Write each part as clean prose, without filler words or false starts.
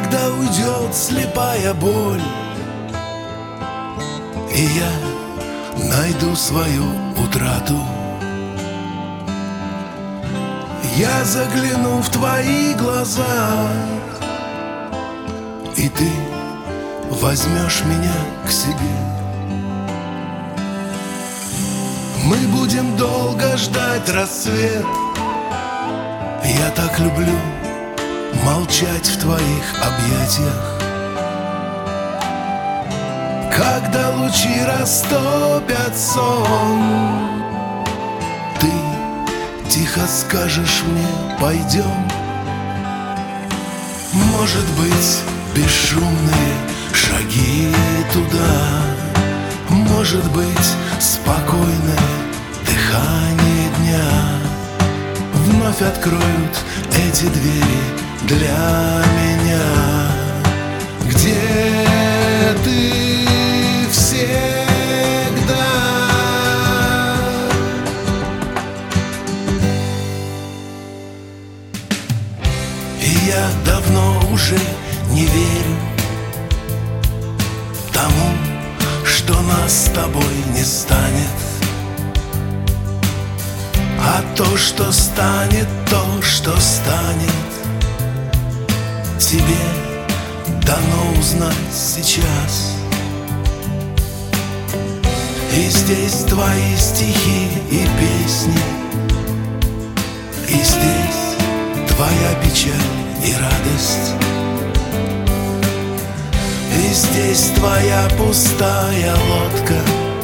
когда уйдет слепая боль, и я найду свою утрату, я загляну в твои глаза, и ты возьмешь меня к себе. Мы будем долго ждать рассвет. Я так люблю молчать в твоих объятиях, когда лучи растопят сон. Ты тихо скажешь мне: пойдем. Может быть, бесшумные шаги туда, может быть, спокойное дыхание дня вновь откроют эти двери для меня, где ты всегда. И я давно уже не верю тому, что нас с тобой не станет. А то, что станет, тебе дано узнать сейчас. И здесь твои стихи и песни, и здесь твоя печаль и радость, и здесь твоя пустая лодка,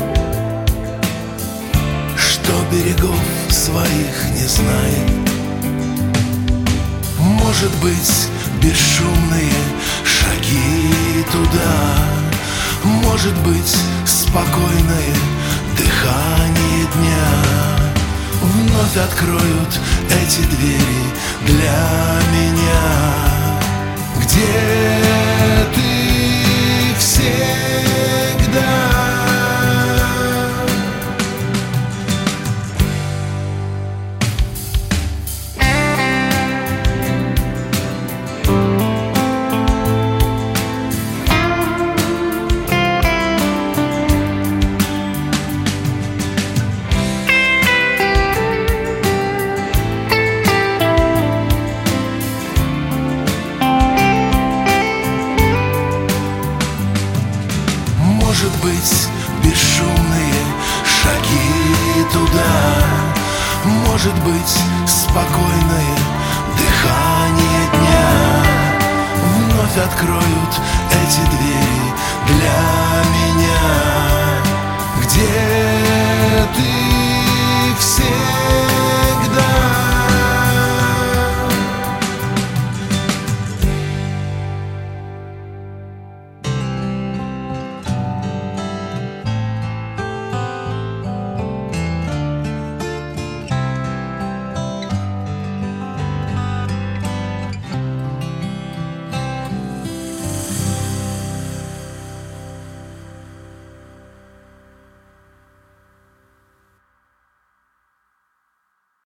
что берегов своих не знает. Может быть, бесшумные шаги туда, может быть, спокойное дыхание дня вновь откроют эти двери для меня, где ты всегда. Может быть, бесшумные шаги туда, может быть, спокойное дыхание дня вновь откроют эти двери